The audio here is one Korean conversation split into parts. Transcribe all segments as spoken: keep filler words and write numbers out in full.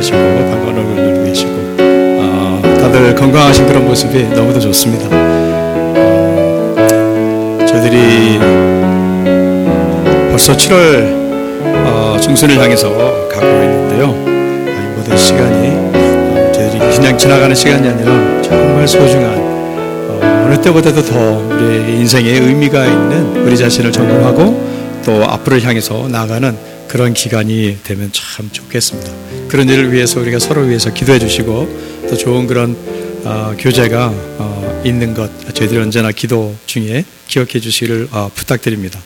계시고 반가운 얼굴들도 계시고 어, 다들 건강하신 그런 모습이 너무도 좋습니다. 어, 저희들이 벌써 칠월 어, 중순을 향해서 가고 있는데요. 이 모든 시간이 어, 저희들이 그냥 지나가는 시간이 아니라 정말 소중한 어, 어느 때보다도 더 우리 인생에 의미가 있는 우리 자신을 점검하고 또 앞으로 향해서 나아가는 그런 기간이 되면 참 좋겠습니다. 그런 일을 위해서 우리가 서로 위해서 기도해 주시고 또 좋은 그런 어, 교제가 어, 있는 것 저희들이 언제나 기도 중에 기억해 주시기를 어, 부탁드립니다.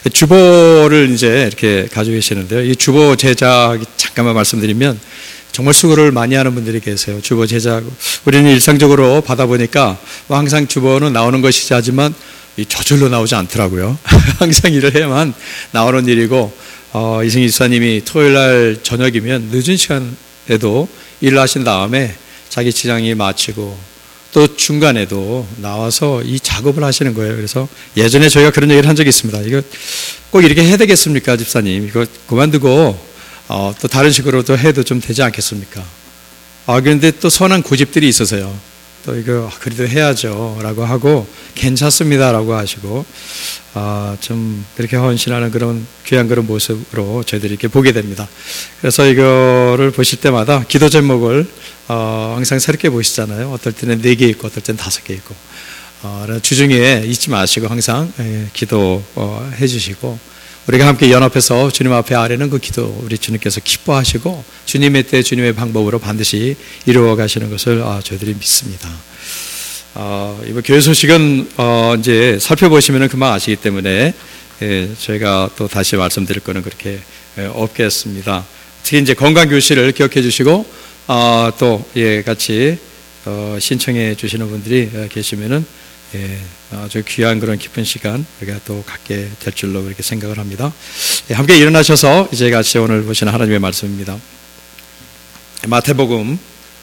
주보를 이제 이렇게 가지고 계시는데요. 이 주보 제작 잠깐만 말씀드리면 정말 수고를 많이 하는 분들이 계세요. 주보 제작 우리는 일상적으로 받아보니까 뭐 항상 주보는 나오는 것이지 하지만 이 저절로 나오지 않더라고요. 항상 일을 해야만 나오는 일이고 어, 이승희 지사님이 토요일날 저녁이면 늦은 시간에도 일을 하신 다음에 자기 지장이 마치고 또 중간에도 나와서 이 작업을 하시는 거예요. 그래서 예전에 저희가 그런 얘기를 한 적이 있습니다. 이거 꼭 이렇게 해야 되겠습니까, 집사님? 이거 그만두고 어, 또 다른 식으로도 해도 좀 되지 않겠습니까? 아, 그런데 또 선한 고집들이 있어서요. 또 이거 그래도 해야죠 라고 하고 괜찮습니다 라고 하시고 아, 좀 그렇게 헌신하는 그런 귀한 그런 모습으로 저희들이 이렇게 보게 됩니다. 그래서 이거를 보실 때마다 기도 제목을 어, 항상 새롭게 보시잖아요. 어떨 때는 네 개 있고 어떨 때는 다섯 개 있고 어, 주중에 잊지 마시고 항상 예, 기도 어, 해주시고 우리가 함께 연합해서 주님 앞에 아뢰는 그 기도 우리 주님께서 기뻐하시고 주님의 때 주님의 방법으로 반드시 이루어 가시는 것을 아, 저희들이 믿습니다. 어, 이번 교회 소식은 어, 이제 살펴보시면 금방 아시기 때문에 예, 저희가 또 다시 말씀드릴 거는 그렇게 예, 없겠습니다. 특히 이제 건강교실을 기억해 주시고 어, 또 예, 같이 어, 신청해 주시는 분들이 계시면은 예, 아주 귀한 그런 깊은 시간 우리가 또 갖게 될 줄로 그렇게 생각을 합니다. 예, 함께 일어나셔서 이제 같이 오늘 보시는 하나님의 말씀입니다. 마태복음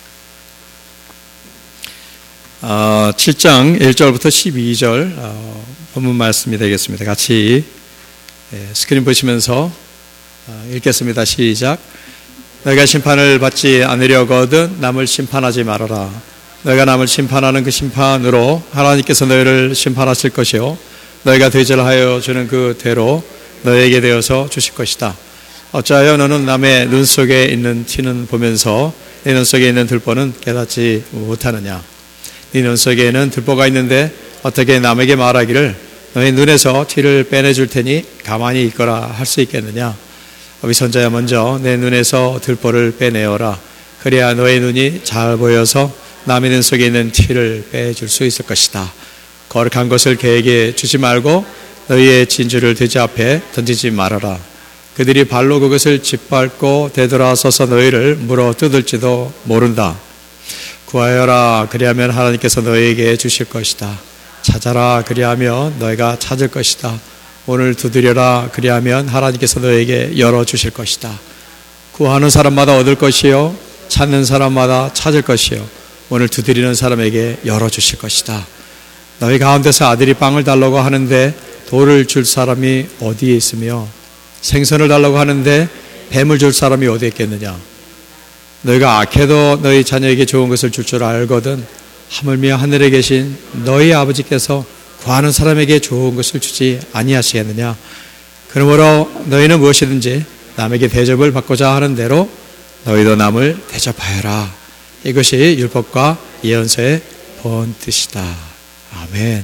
어, 칠 장 일 절부터 십이 절 어, 본문 말씀이 되겠습니다. 같이 예, 스크린 보시면서 어, 읽겠습니다. 시작. 너희가 심판을 받지 않으려거든 남을 심판하지 말아라. 너희가 남을 심판하는 그 심판으로 하나님께서 너희를 심판하실 것이요 너희가 대절하여 주는 그 대로 너희에게 되어서 주실 것이다. 어찌하여 너는 남의 눈 속에 있는 티는 보면서 내 눈 속에 있는 들보는 깨닫지 못하느냐. 네 눈 속에는 들보가 있는데 어떻게 남에게 말하기를 너희 눈에서 티를 빼내줄 테니 가만히 있거라 할 수 있겠느냐. 위선자야 먼저 내 눈에서 들보를 빼내어라. 그래야 너의 눈이 잘 보여서 남의 눈 속에 있는 티를 빼줄 수 있을 것이다. 거룩한 것을 그에게 주지 말고 너희의 진주를 돼지 앞에 던지지 말아라. 그들이 발로 그것을 짓밟고 되돌아서서 너희를 물어 뜯을지도 모른다. 구하여라 그리하면 하나님께서 너희에게 주실 것이다. 찾아라 그리하면 너희가 찾을 것이다. 오늘 두드려라 그리하면 하나님께서 너희에게 열어주실 것이다. 구하는 사람마다 얻을 것이요 찾는 사람마다 찾을 것이요 오늘 두드리는 사람에게 열어주실 것이다. 너희 가운데서 아들이 빵을 달라고 하는데 돌을 줄 사람이 어디에 있으며 생선을 달라고 하는데 뱀을 줄 사람이 어디에 있겠느냐. 너희가 악해도 너희 자녀에게 좋은 것을 줄 줄 알거든 하물며 하늘에 계신 너희 아버지께서 구하는 사람에게 좋은 것을 주지 아니하시겠느냐. 그러므로 너희는 무엇이든지 남에게 대접을 받고자 하는 대로 너희도 남을 대접하여라. 이것이 율법과 예언서의 본 뜻이다. 아멘.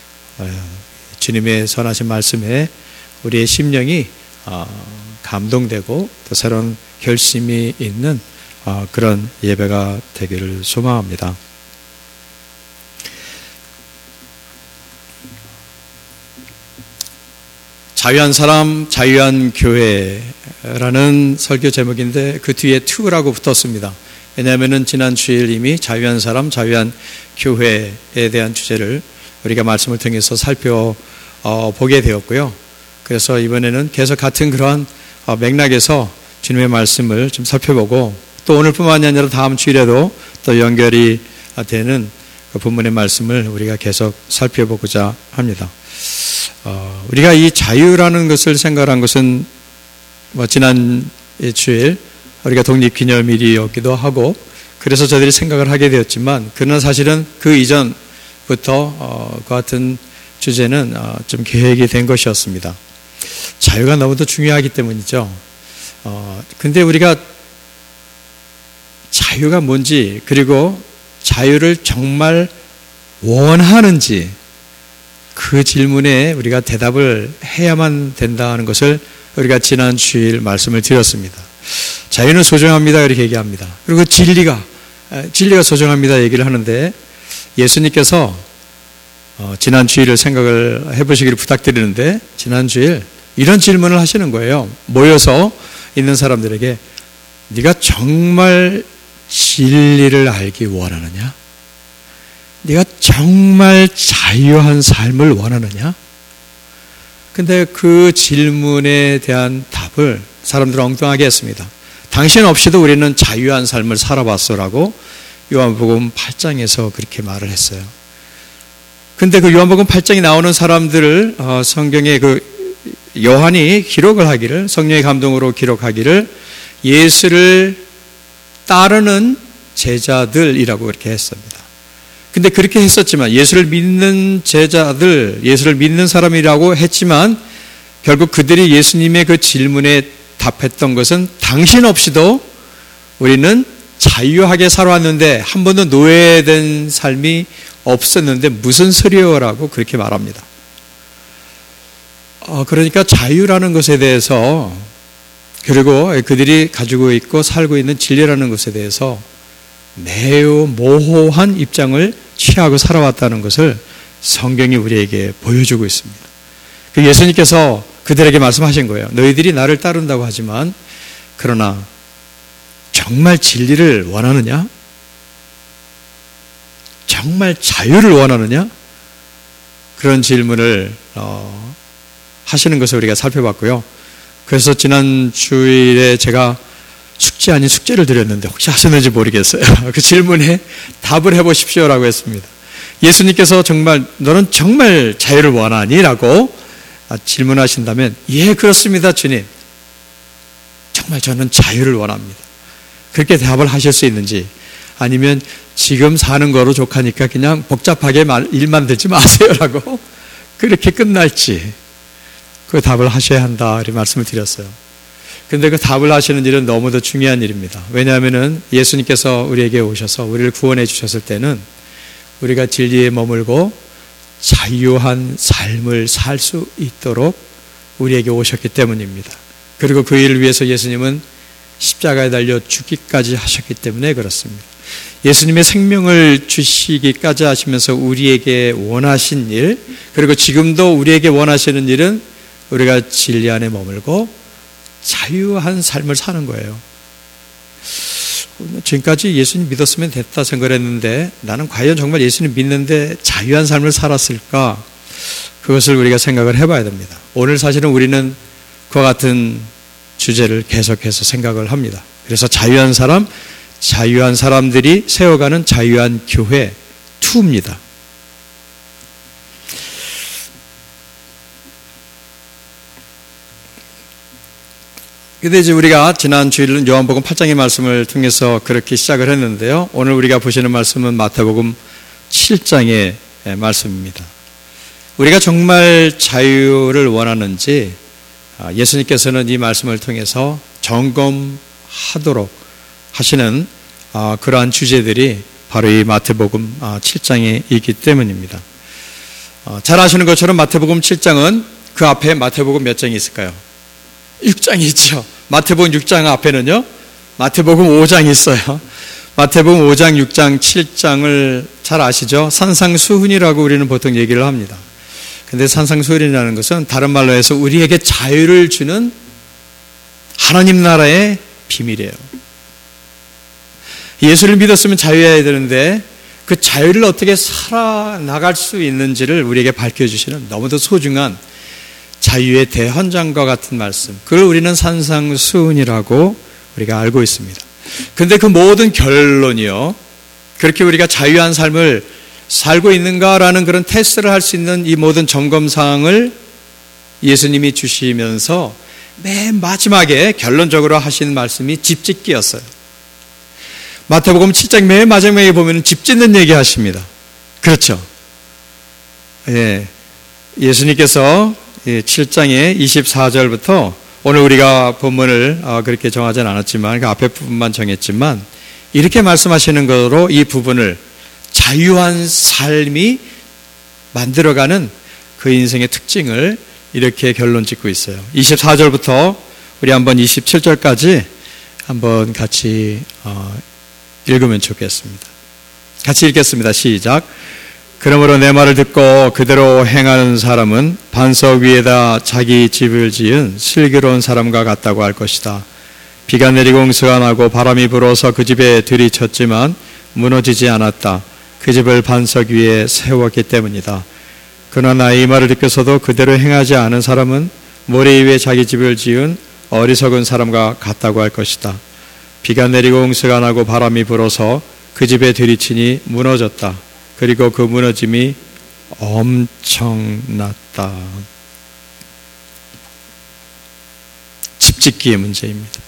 주님의 선하신 말씀에 우리의 심령이 감동되고 또 새로운 결심이 있는 그런 예배가 되기를 소망합니다. 자유한 사람, 자유한 교회라는 설교 제목인데 그 뒤에 to라고 붙었습니다. 왜냐하면 지난 주일 이미 자유한 사람, 자유한 교회에 대한 주제를 우리가 말씀을 통해서 살펴보게 되었고요. 그래서 이번에는 계속 같은 그러한 맥락에서 주님의 말씀을 좀 살펴보고 또 오늘뿐만이 아니라 다음 주일에도 또 연결이 되는 그 본문의 말씀을 우리가 계속 살펴보고자 합니다. 어, 우리가 이 자유라는 것을 생각한 것은 뭐 지난 주일 우리가 독립기념일이었기도 하고 그래서 저들이 생각을 하게 되었지만 그러나 사실은 그 이전부터 어, 그 같은 주제는 어, 좀 계획이 된 것이었습니다. 자유가 너무도 중요하기 때문이죠. 어, 근데 우리가 자유가 뭔지 그리고 자유를 정말 원하는지 그 질문에 우리가 대답을 해야만 된다는 것을 우리가 지난 주일 말씀을 드렸습니다. 자유는 소중합니다 이렇게 얘기합니다. 그리고 진리가 진리가 소중합니다 얘기를 하는데 예수님께서 어, 지난 주일을 생각을 해보시기를 부탁드리는데 지난 주일 이런 질문을 하시는 거예요. 모여서 있는 사람들에게 네가 정말 진리를 알기 원하느냐? 네가 정말 자유한 삶을 원하느냐? 근데 그 질문에 대한 답을 사람들은 엉뚱하게 했습니다. 당신 없이도 우리는 자유한 삶을 살아봤어라고 요한복음 팔 장에서 그렇게 말을 했어요. 근데 그 요한복음 팔 장에 나오는 사람들을 어, 성경에 그 요한이 기록을 하기를 성령의 감동으로 기록하기를 예수를 따르는 제자들이라고 그렇게 했습니다. 근데 그렇게 했었지만 예수를 믿는 제자들, 예수를 믿는 사람이라고 했지만 결국 그들이 예수님의 그 질문에 답했던 것은 당신 없이도 우리는 자유하게 살아왔는데 한 번도 노예된 삶이 없었는데 무슨 소리요라고 그렇게 말합니다. 어, 그러니까 자유라는 것에 대해서 그리고 그들이 가지고 있고 살고 있는 진리라는 것에 대해서 매우 모호한 입장을 취하고 살아왔다는 것을 성경이 우리에게 보여주고 있습니다. 그 예수님께서 그들에게 말씀하신 거예요. 너희들이 나를 따른다고 하지만 그러나 정말 진리를 원하느냐? 정말 자유를 원하느냐? 그런 질문을 어, 하시는 것을 우리가 살펴봤고요. 그래서 지난 주일에 제가 숙제 아닌 숙제를 드렸는데 혹시 하셨는지 모르겠어요. 그 질문에 답을 해보십시오라고 했습니다. 예수님께서 정말 너는 정말 자유를 원하니? 라고 질문하신다면 예 그렇습니다 주님. 정말 저는 자유를 원합니다. 그렇게 답을 하실 수 있는지 아니면 지금 사는 거로 족하니까 그냥 복잡하게 말, 일만 듣지 마세요라고 그렇게 끝날지 그 답을 하셔야 한다 이렇게 말씀을 드렸어요. 근데 그 답을 하시는 일은 너무도 중요한 일입니다. 왜냐하면은 예수님께서 우리에게 오셔서 우리를 구원해 주셨을 때는 우리가 진리에 머물고 자유한 삶을 살 수 있도록 우리에게 오셨기 때문입니다. 그리고 그 일을 위해서 예수님은 십자가에 달려 죽기까지 하셨기 때문에 그렇습니다. 예수님의 생명을 주시기까지 하시면서 우리에게 원하신 일, 그리고 지금도 우리에게 원하시는 일은 우리가 진리 안에 머물고 자유한 삶을 사는 거예요. 지금까지 예수님 믿었으면 됐다 생각을 했는데 나는 과연 정말 예수님 믿는데 자유한 삶을 살았을까? 그것을 우리가 생각을 해봐야 됩니다. 오늘 사실은 우리는 그와 같은 주제를 계속해서 생각을 합니다. 그래서 자유한 사람, 자유한 사람들이 세워가는 자유한 교회 이입니다. 근데 이제 우리가 지난 주일 요한복음 팔 장의 말씀을 통해서 그렇게 시작을 했는데요. 오늘 우리가 보시는 말씀은 마태복음 칠 장의 말씀입니다. 우리가 정말 자유를 원하는지 예수님께서는 이 말씀을 통해서 점검하도록 하시는 그러한 주제들이 바로 이 마태복음 칠 장에 있기 때문입니다. 잘 아시는 것처럼 마태복음 칠 장은 그 앞에 마태복음 몇 장이 있을까요? 육 장이 있죠. 마태복음 육 장 앞에는요 마태복음 오 장이 있어요. 마태복음 오 장, 육 장, 칠 장을 잘 아시죠? 산상수훈이라고 우리는 보통 얘기를 합니다. 근데 산상수훈이라는 것은 다른 말로 해서 우리에게 자유를 주는 하나님 나라의 비밀이에요. 예수를 믿었으면 자유해야 되는데 그 자유를 어떻게 살아나갈 수 있는지를 우리에게 밝혀주시는 너무도 소중한 자유의 대헌장과 같은 말씀, 그걸 우리는 산상수훈이라고 우리가 알고 있습니다. 그런데 그 모든 결론이요, 그렇게 우리가 자유한 삶을 살고 있는가라는 그런 테스트를 할 수 있는 이 모든 점검사항을 예수님이 주시면서 맨 마지막에 결론적으로 하신 말씀이 집 짓기였어요. 마태복음 칠 장 맨 마지막에 보면 집 짓는 얘기 하십니다. 그렇죠. 예. 예수님께서 칠 장의 이십사 절부터 오늘 우리가 본문을 그렇게 정하지는 않았지만 그 앞에 부분만 정했지만 이렇게 말씀하시는 것으로 이 부분을 자유한 삶이 만들어가는 그 인생의 특징을 이렇게 결론 짓고 있어요. 이십사 절부터 우리 한번 이십칠 절까지 한번 같이 읽으면 좋겠습니다. 같이 읽겠습니다. 시작. 그러므로 내 말을 듣고 그대로 행하는 사람은 반석 위에다 자기 집을 지은 슬기로운 사람과 같다고 할 것이다. 비가 내리고 홍수가 나고 바람이 불어서 그 집에 들이쳤지만 무너지지 않았다. 그 집을 반석 위에 세웠기 때문이다. 그러나 이 말을 듣고서도 그대로 행하지 않은 사람은 모래 위에 자기 집을 지은 어리석은 사람과 같다고 할 것이다. 비가 내리고 홍수가 나고 바람이 불어서 그 집에 들이치니 무너졌다. 그리고 그 무너짐이 엄청났다. 집 짓기의 문제입니다.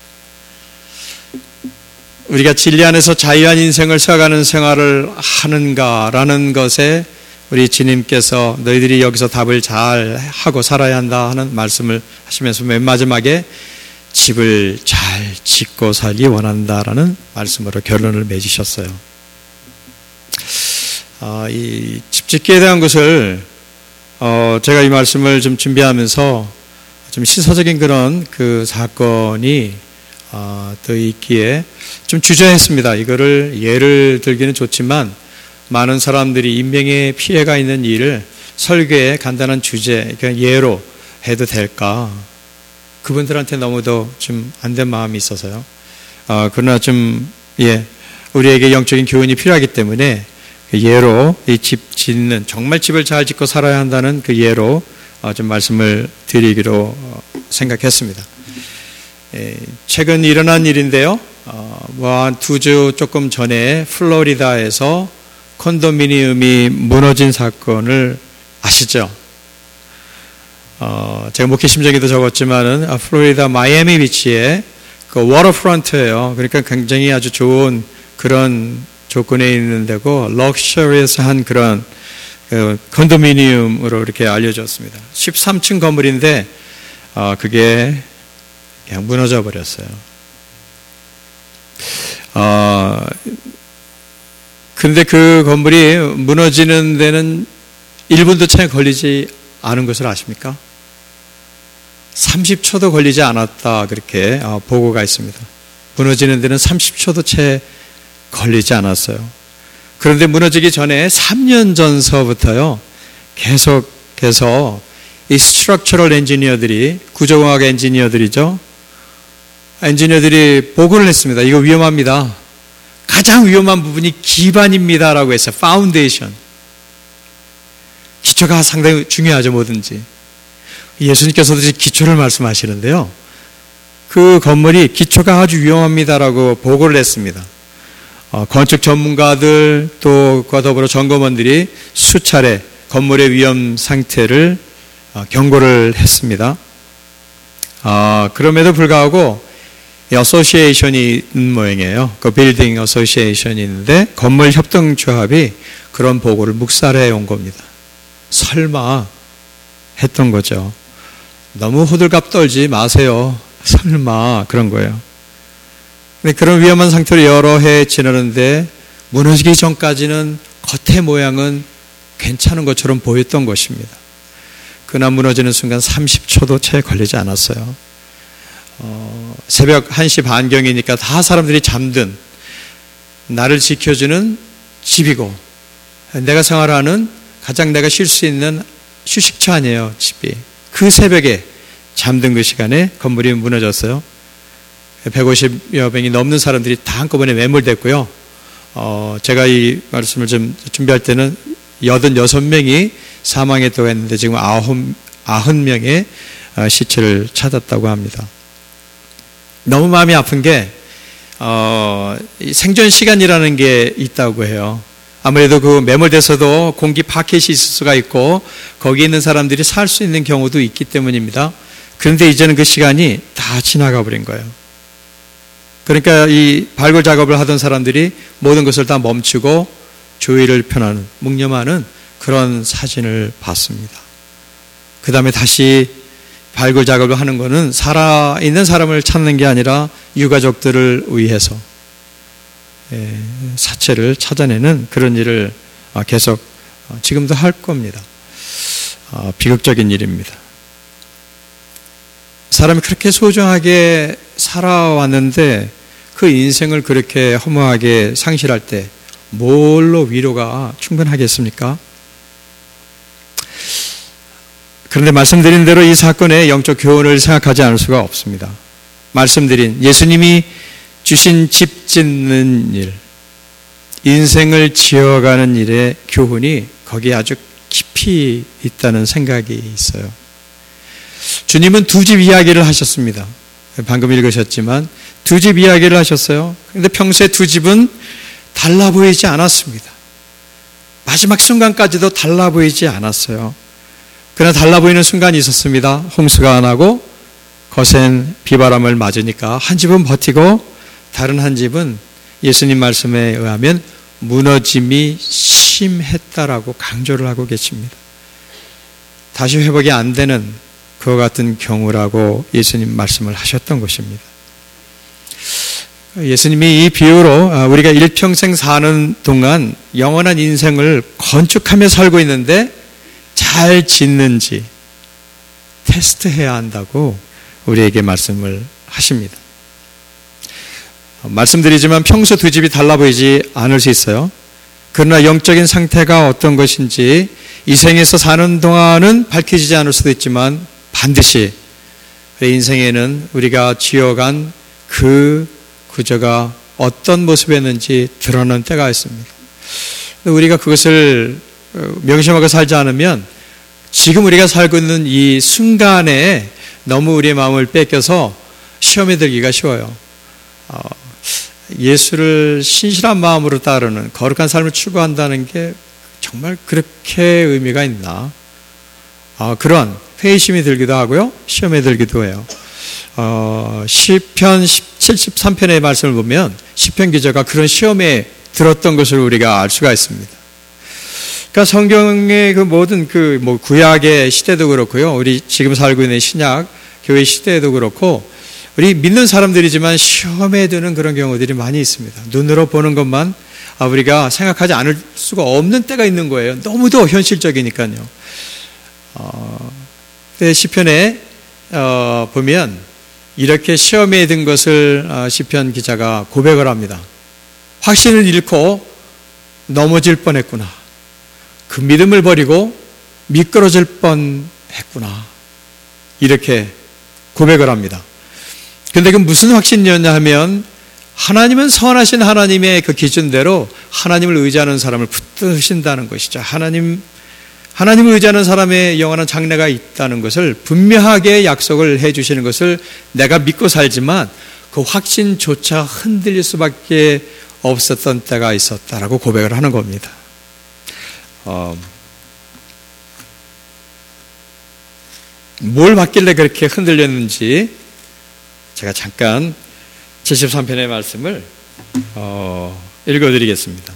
우리가 진리 안에서 자유한 인생을 살아가는 생활을 하는가라는 것에 우리 주님께서 너희들이 여기서 답을 잘 하고 살아야 한다 하는 말씀을 하시면서 맨 마지막에 집을 잘 짓고 살기 원한다라는 말씀으로 결론을 맺으셨어요. 어, 이 집짓기에 대한 것을 어, 제가 이 말씀을 좀 준비하면서 좀 시사적인 그런 그 사건이 어, 더 있기에 좀 주저했습니다. 이거를 예를 들기는 좋지만 많은 사람들이 인명의 피해가 있는 일을 설교의 간단한 주제, 그냥 예로 해도 될까? 그분들한테 너무도 좀 안 된 마음이 있어서요. 어, 그러나 좀 예, 우리에게 영적인 교훈이 필요하기 때문에 그 예로 이 집 짓는 정말 집을 잘 짓고 살아야 한다는 그 예로 좀 말씀을 드리기로 생각했습니다. 최근 일어난 일인데요. 뭐 한 두 주 조금 전에 플로리다에서 콘도미니엄이 무너진 사건을 아시죠? 어, 제가 목회 심정에도 적었지만은 플로리다 마이애미 비치에 그 워터프런트예요. 그러니까 굉장히 아주 좋은 그런 조건에 있는 데고 럭셔리해서한 그런 그 컨도미니엄으로 이렇게 알려졌습니다. 십삼 층 건물인데 어, 그게 그냥 무너져 버렸어요. 어, 근데 그 건물이 무너지는 데는 일 분도 채 걸리지 않은 것을 아십니까? 삼십 초도 걸리지 않았다 그렇게 어, 보고가 있습니다. 무너지는 데는 삼십 초도 채 걸리지 않았어요. 그런데 무너지기 전에 삼 년 전서부터요 계속해서 이 스트럭처럴 엔지니어들이 구조공학 엔지니어들이죠. 엔지니어들이 보고를 했습니다. 이거 위험합니다. 가장 위험한 부분이 기반입니다라고 했어요. 파운데이션. 기초가 상당히 중요하죠, 뭐든지. 예수님께서도 기초를 말씀하시는데요. 그 건물이 기초가 아주 위험합니다라고 보고를 했습니다. 어, 건축 전문가들 또 그와 더불어 점검원들이 수차례 건물의 위험 상태를 어, 경고를 했습니다. 어, 그럼에도 불구하고 어소시에이션이 있는 모양이에요. 그 빌딩 어소시에이션이 있는데 건물 협동조합이 그런 보고를 묵살해 온 겁니다. 설마 했던 거죠. 너무 호들갑 떨지 마세요. 설마 그런 거예요. 근데 그런 위험한 상태로 여러 해 지나는데 무너지기 전까지는 겉의 모양은 괜찮은 것처럼 보였던 것입니다. 그러나 무너지는 순간 삼십 초도 채 걸리지 않았어요. 어, 새벽 한 시 반경이니까 다 사람들이 잠든 나를 지켜주는 집이고 내가 생활하는 가장 내가 쉴 수 있는 휴식처 아니에요, 집이. 그 새벽에 잠든 그 시간에 건물이 무너졌어요. 백오십여 명이 넘는 사람들이 다 한꺼번에 매몰됐고요. 어, 제가 이 말씀을 좀 준비할 때는 여든여섯 명이 사망했다고 했는데 지금 아홉, 아흔 명의 시체를 찾았다고 합니다. 너무 마음이 아픈 게, 어, 생존 시간이라는 게 있다고 해요. 아무래도 그 매몰돼서도 공기 파켓이 있을 수가 있고, 거기 있는 사람들이 살 수 있는 경우도 있기 때문입니다. 그런데 이제는 그 시간이 다 지나가 버린 거예요. 그러니까 이 발굴 작업을 하던 사람들이 모든 것을 다 멈추고 주위를 편하는, 묵념하는 그런 사진을 봤습니다. 그 다음에 다시 발굴 작업을 하는 것은 살아있는 사람을 찾는 게 아니라 유가족들을 위해서 사체를 찾아내는 그런 일을 계속 지금도 할 겁니다. 비극적인 일입니다. 사람이 그렇게 소중하게 살아왔는데 그 인생을 그렇게 허무하게 상실할 때 뭘로 위로가 충분하겠습니까? 그런데 말씀드린 대로 이 사건의 영적 교훈을 생각하지 않을 수가 없습니다. 말씀드린 예수님이 주신 집 짓는 일, 인생을 지어가는 일의 교훈이 거기에 아주 깊이 있다는 생각이 있어요. 주님은 두 집 이야기를 하셨습니다. 방금 읽으셨지만 두 집 이야기를 하셨어요. 그런데 평소에 두 집은 달라 보이지 않았습니다. 마지막 순간까지도 달라 보이지 않았어요. 그러나 달라 보이는 순간이 있었습니다. 홍수가 안 나고 거센 비바람을 맞으니까 한 집은 버티고 다른 한 집은 예수님 말씀에 의하면 무너짐이 심했다라고 강조를 하고 계십니다. 다시 회복이 안 되는 그와 같은 경우라고 예수님 말씀을 하셨던 것입니다. 예수님이 이 비유로 우리가 일평생 사는 동안 영원한 인생을 건축하며 살고 있는데 잘 짓는지 테스트해야 한다고 우리에게 말씀을 하십니다. 말씀드리지만 평소 두 집이 달라 보이지 않을 수 있어요. 그러나 영적인 상태가 어떤 것인지 이 생에서 사는 동안은 밝혀지지 않을 수도 있지만 반드시 인생에는 우리가 지어간 그 구조가 어떤 모습이었는지 드러나는 때가 있습니다. 우리가 그것을 명심하고 살지 않으면 지금 우리가 살고 있는 이 순간에 너무 우리의 마음을 뺏겨서 시험에 들기가 쉬워요. 예수를 신실한 마음으로 따르는 거룩한 삶을 추구한다는 게 정말 그렇게 의미가 있나? 그런 회의심이 들기도 하고요. 시험에 들기도 해요. 어, 시편 칠십삼 편의 말씀을 보면 시편 기자가 그런 시험에 들었던 것을 우리가 알 수가 있습니다. 그러니까 성경의 그 모든 그 뭐 구약의 시대도 그렇고요. 우리 지금 살고 있는 신약 교회 시대에도 그렇고 우리 믿는 사람들이지만 시험에 드는 그런 경우들이 많이 있습니다. 눈으로 보는 것만 우리가 생각하지 않을 수가 없는 때가 있는 거예요. 너무도 현실적이니까요. 어, 시편에 어, 보면 이렇게 시험에 든 것을 시편 기자가 고백을 합니다. 확신을 잃고 넘어질 뻔했구나. 그 믿음을 버리고 미끄러질 뻔했구나. 이렇게 고백을 합니다. 그런데 그 무슨 확신이었냐 하면 하나님은 선하신 하나님의 그 기준대로 하나님을 의지하는 사람을 붙드신다는 것이죠. 하나님 하나님을 의지하는 사람의 영원한 장래가 있다는 것을 분명하게 약속을 해 주시는 것을 내가 믿고 살지만 그 확신조차 흔들릴 수밖에 없었던 때가 있었다라고 고백을 하는 겁니다. 어, 뭘 받길래 그렇게 흔들렸는지 제가 잠깐 칠십삼 편의 말씀을 어, 읽어드리겠습니다.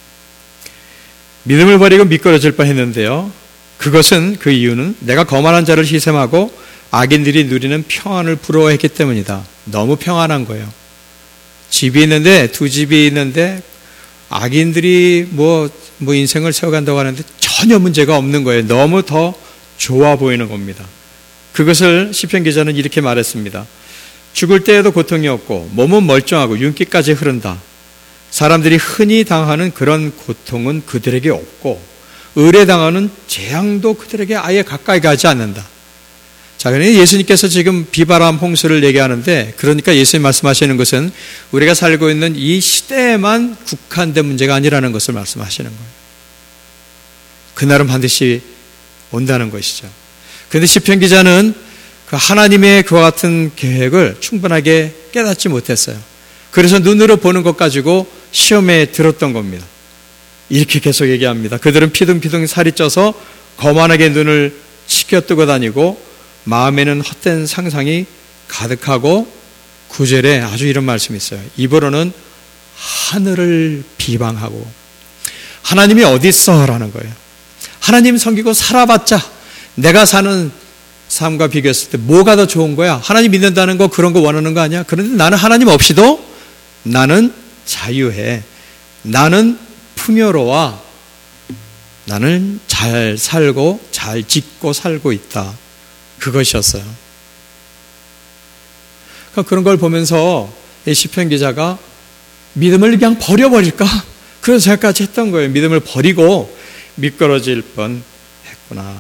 믿음을 버리고 미끄러질 뻔했는데요. 그것은 그 이유는 내가 거만한 자를 희생하고 악인들이 누리는 평안을 부러워했기 때문이다. 너무 평안한 거예요. 집이 있는데 두 집이 있는데 악인들이 뭐, 뭐 인생을 세워간다고 하는데 전혀 문제가 없는 거예요. 너무 더 좋아 보이는 겁니다. 그것을 시편 기자는 이렇게 말했습니다. 죽을 때에도 고통이 없고 몸은 멀쩡하고 윤기까지 흐른다. 사람들이 흔히 당하는 그런 고통은 그들에게 없고 의뢰당하는 재앙도 그들에게 아예 가까이 가지 않는다. 자, 그러니 예수님께서 지금 비바람 홍수를 얘기하는데 그러니까 예수님 말씀하시는 것은 우리가 살고 있는 이 시대에만 국한된 문제가 아니라는 것을 말씀하시는 거예요. 그날은 반드시 온다는 것이죠. 그런데 시편 기자는 그 하나님의 그와 같은 계획을 충분하게 깨닫지 못했어요. 그래서 눈으로 보는 것 가지고 시험에 들었던 겁니다. 이렇게 계속 얘기합니다. 그들은 피둥피둥 살이 쪄서 거만하게 눈을 치켜뜨고 다니고 마음에는 헛된 상상이 가득하고 구 절에 아주 이런 말씀이 있어요. 입으로는 하늘을 비방하고 하나님이 어디 있어? 라는 거예요. 하나님 섬기고 살아봤자 내가 사는 삶과 비교했을 때 뭐가 더 좋은 거야? 하나님 믿는다는 거 그런 거 원하는 거 아니야? 그런데 나는 하나님 없이도 나는 자유해. 나는 풍요로워. 나는 잘 살고 잘 짓고 살고 있다. 그것이었어요. 그러니까 그런 걸 보면서 이 시편 기자가 믿음을 그냥 버려버릴까? 그런 생각까지 했던 거예요. 믿음을 버리고 미끄러질 뻔 했구나.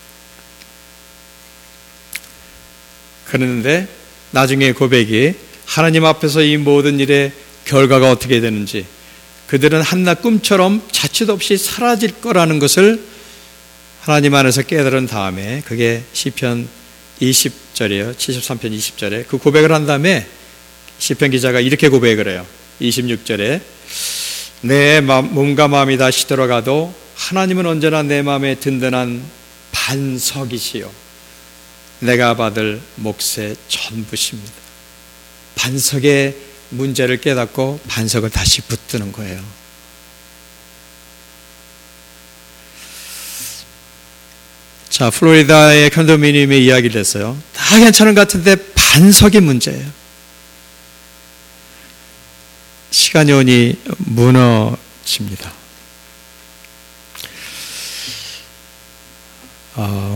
그랬는데 나중에 고백이 하나님 앞에서 이 모든 일의 결과가 어떻게 되는지, 그들은 한낱 꿈처럼 자취도 없이 사라질 거라는 것을 하나님 안에서 깨달은 다음에, 그게 시편 이십 절이에요. 칠십삼 편 이십 절에 그 고백을 한 다음에 시편 기자가 이렇게 고백을 해요. 이십육 절에 내 몸과 마음이 다 시들어가도 하나님은 언제나 내 마음에 든든한 반석이시요 내가 받을 몫의 전부십니다. 반석의 문제를 깨닫고 반석을 다시 붙드는 거예요. 자, 플로리다의 컨도미니엄에 이야기를 했어요. 다 괜찮은 것 같은데 반석이 문제예요. 시간이 오니 무너집니다. 어,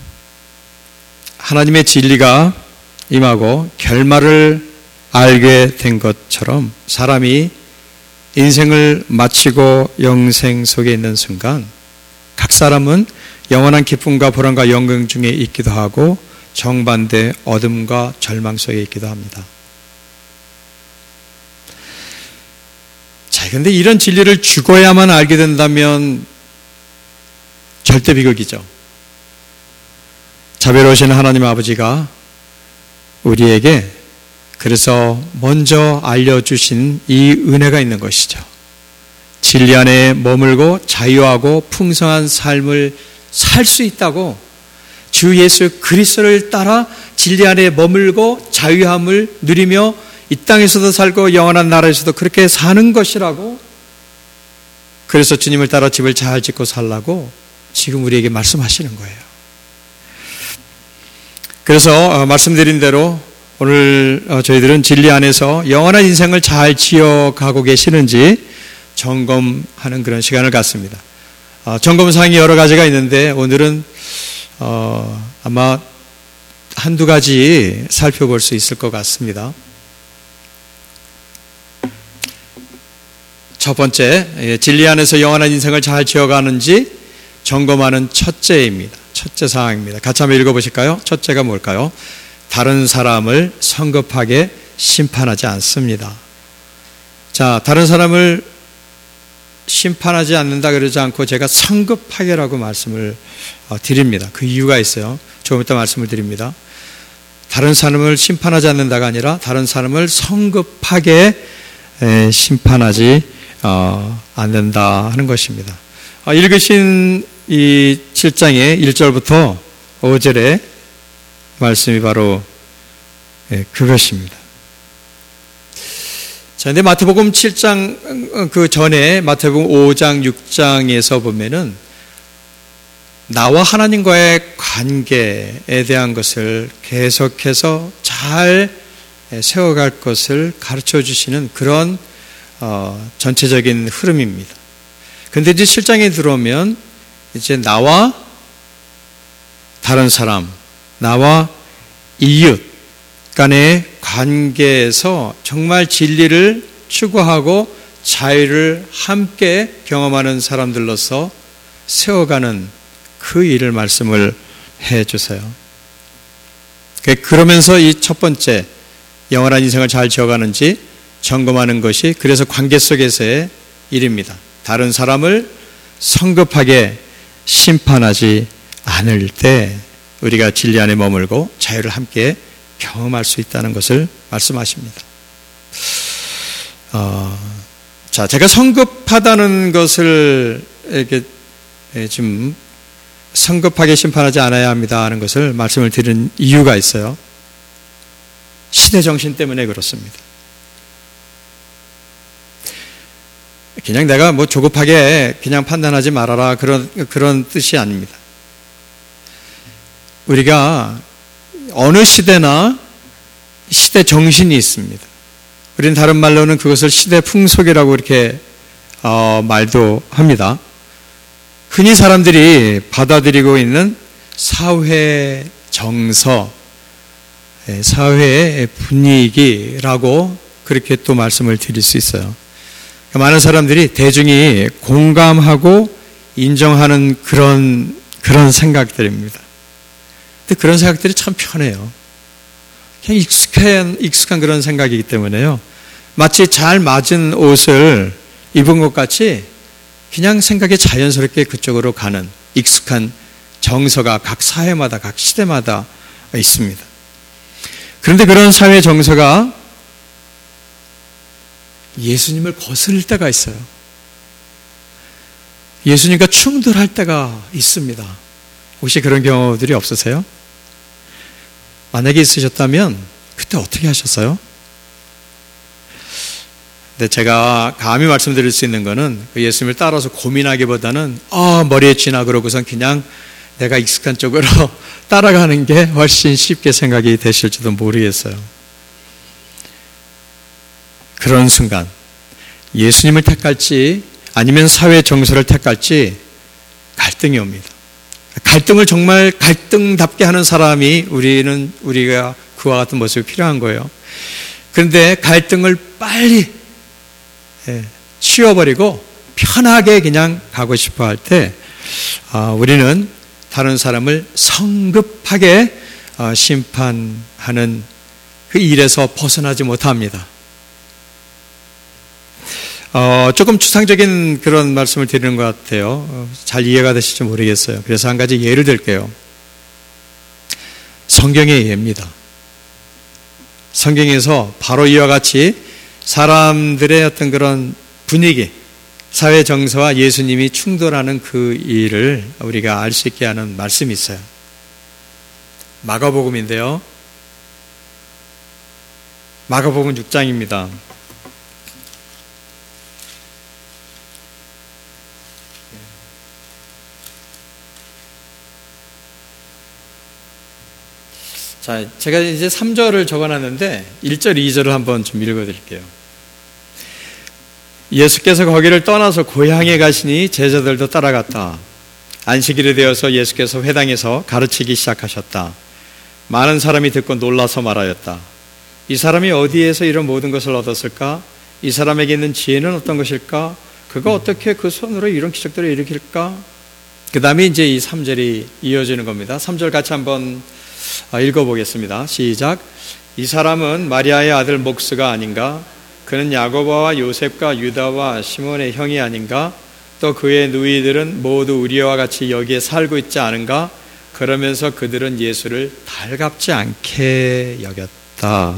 하나님의 진리가 임하고 결말을 알게 된 것처럼 사람이 인생을 마치고 영생 속에 있는 순간 각 사람은 영원한 기쁨과 보람과 영광 중에 있기도 하고 정반대 어둠과 절망 속에 있기도 합니다. 자, 근데 이런 진리를 죽어야만 알게 된다면 절대 비극이죠. 자비로우신 하나님 아버지가 우리에게 그래서 먼저 알려주신 이 은혜가 있는 것이죠. 진리 안에 머물고 자유하고 풍성한 삶을 살 수 있다고, 주 예수 그리스도를 따라 진리 안에 머물고 자유함을 누리며 이 땅에서도 살고 영원한 나라에서도 그렇게 사는 것이라고, 그래서 주님을 따라 집을 잘 짓고 살라고 지금 우리에게 말씀하시는 거예요. 그래서 말씀드린 대로 오늘 저희들은 진리 안에서 영원한 인생을 잘 지어가고 계시는지 점검하는 그런 시간을 갖습니다. 점검사항이 여러 가지가 있는데 오늘은 어, 아마 한두 가지 살펴볼 수 있을 것 같습니다. 첫 번째, 진리 안에서 영원한 인생을 잘 지어가는지 점검하는 첫째입니다. 첫째 사항입니다. 같이 한번 읽어보실까요? 첫째가 뭘까요? 다른 사람을 성급하게 심판하지 않습니다. 자, 다른 사람을 심판하지 않는다 그러지 않고 제가 성급하게라고 말씀을 드립니다. 그 이유가 있어요. 조금 이따 말씀을 드립니다. 다른 사람을 심판하지 않는다가 아니라 다른 사람을 성급하게 심판하지 않는다 하는 것입니다. 읽으신 이 칠 장의 일 절부터 오 절의 말씀이 바로 그것입니다. 자, 근데 마태복음 칠 장 그 전에 마태복음 오 장, 육 장에서 보면은 나와 하나님과의 관계에 대한 것을 계속해서 잘 세워갈 것을 가르쳐 주시는 그런 어, 전체적인 흐름입니다. 근데 이제 칠 장에 들어오면 이제 나와 다른 사람, 나와 이웃 간의 관계에서 정말 진리를 추구하고 자유를 함께 경험하는 사람들로서 세워가는 그 일을 말씀을 해 주세요. 그러면서 이 첫 번째 영원한 인생을 잘 지어가는지 점검하는 것이 그래서 관계 속에서의 일입니다. 다른 사람을 성급하게 심판하지 않을 때 우리가 진리 안에 머물고 자유를 함께 경험할 수 있다는 것을 말씀하십니다. 어, 자, 제가 성급하다는 것을 이렇게 좀 성급하게 심판하지 않아야 합니다 하는 것을 말씀을 드린 이유가 있어요. 시대 정신 때문에 그렇습니다. 그냥 내가 뭐 조급하게 그냥 판단하지 말아라 그런 그런 뜻이 아닙니다. 우리가 어느 시대나 시대 정신이 있습니다. 우리는 다른 말로는 그것을 시대 풍속이라고 이렇게 어, 말도 합니다. 흔히 사람들이 받아들이고 있는 사회 정서, 사회의 분위기라고 그렇게 또 말씀을 드릴 수 있어요. 많은 사람들이 대중이 공감하고 인정하는 그런 그런 생각들입니다. 근데 그런 생각들이 참 편해요. 그냥 익숙한 익숙한 그런 생각이기 때문에요. 마치 잘 맞은 옷을 입은 것 같이 그냥 생각이 자연스럽게 그쪽으로 가는 익숙한 정서가 각 사회마다 각 시대마다 있습니다. 그런데 그런 사회 정서가 예수님을 거스를 때가 있어요. 예수님과 충돌할 때가 있습니다. 혹시 그런 경우들이 없으세요? 만약에 있으셨다면 그때 어떻게 하셨어요? 근데 제가 감히 말씀드릴 수 있는 거는 예수님을 따라서 고민하기보다는 아 머리에 쥐나 그러고선 그냥 내가 익숙한 쪽으로 따라가는 게 훨씬 쉽게 생각이 되실지도 모르겠어요. 그런 순간 예수님을 택할지 아니면 사회 정서를 택할지 갈등이 옵니다. 갈등을 정말 갈등답게 하는 사람이 우리는 우리가 그와 같은 모습이 필요한 거예요. 그런데 갈등을 빨리 예, 치워버리고 편하게 그냥 가고 싶어 할 때 아, 우리는 다른 사람을 성급하게 어, 심판하는 그 일에서 벗어나지 못합니다. 어, 조금 추상적인 그런 말씀을 드리는 것 같아요. 어, 잘 이해가 되실지 모르겠어요. 그래서 한 가지 예를 들게요. 성경의 예입니다. 성경에서 바로 이와 같이 사람들의 어떤 그런 분위기, 사회 정서와 예수님이 충돌하는 그 일을 우리가 알 수 있게 하는 말씀이 있어요. 마가복음인데요. 마가복음 육 장입니다. 자, 제가 이제 삼 절을 적어놨는데 일 절, 이 절을 한번 좀 읽어드릴게요. 예수께서 거기를 떠나서 고향에 가시니 제자들도 따라갔다. 안식일이 되어서 예수께서 회당에서 가르치기 시작하셨다. 많은 사람이 듣고 놀라서 말하였다. 이 사람이 어디에서 이런 모든 것을 얻었을까? 이 사람에게 있는 지혜는 어떤 것일까? 그가 어떻게 그 손으로 이런 기적들을 일으킬까? 그 다음에 이제 이 삼 절이 이어지는 겁니다. 삼 절 같이 한번 읽어보겠습니다. 시작. 이 사람은 마리아의 아들 목수가 아닌가? 그는 야고보와 요셉과 유다와 시몬의 형이 아닌가? 또 그의 누이들은 모두 우리와 같이 여기에 살고 있지 않은가? 그러면서 그들은 예수를 달갑지 않게 여겼다.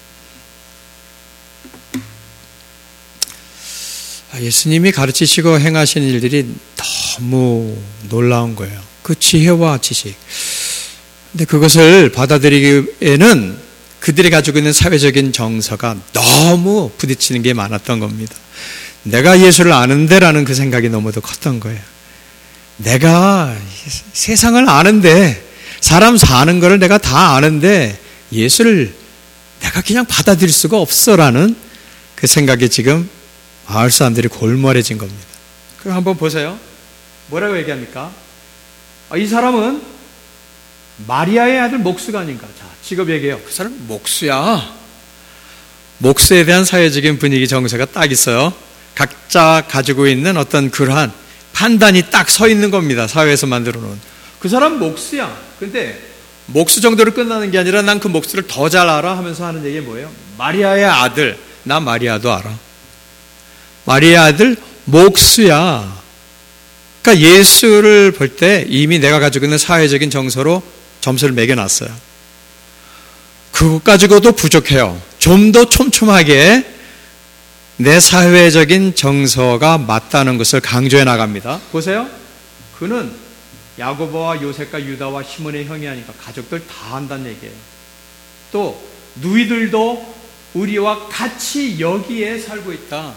예수님이 가르치시고 행하신 일들이 너무 놀라운 거예요. 그 지혜와 지식. 근데 그것을 받아들이기에는 그들이 가지고 있는 사회적인 정서가 너무 부딪히는 게 많았던 겁니다. 내가 예수를 아는데라는 그 생각이 너무도 컸던 거예요. 내가 세상을 아는데, 사람 사는 거를 내가 다 아는데 예수를 내가 그냥 받아들일 수가 없어라는 그 생각이 지금 마을 사람들이 골머해진 겁니다. 그럼 한번 보세요. 뭐라고 얘기합니까? 아, 이 사람은 마리아의 아들 목수가 아닌가? 자, 직업 얘기해요. 그 사람 목수야. 목수에 대한 사회적인 분위기 정서가 딱 있어요. 각자 가지고 있는 어떤 그러한 판단이 딱 서 있는 겁니다. 사회에서 만들어 놓은. 그 사람 목수야. 근데 목수 정도로 끝나는 게 아니라 난 그 목수를 더 잘 알아 하면서 하는 얘기 뭐예요? 마리아의 아들. 나 마리아도 알아. 마리아의 아들 목수야. 그러니까 예수를 볼 때 이미 내가 가지고 있는 사회적인 정서로 점수를 매겨놨어요. 그것 가지고도 부족해요. 좀 더 촘촘하게 내 사회적인 정서가 맞다는 것을 강조해 나갑니다. 보세요. 그는 야고보와 요셉과 유다와 시몬의 형이 하니까 가족들 다 한다는 얘기예요. 또 누이들도 우리와 같이 여기에 살고 있다.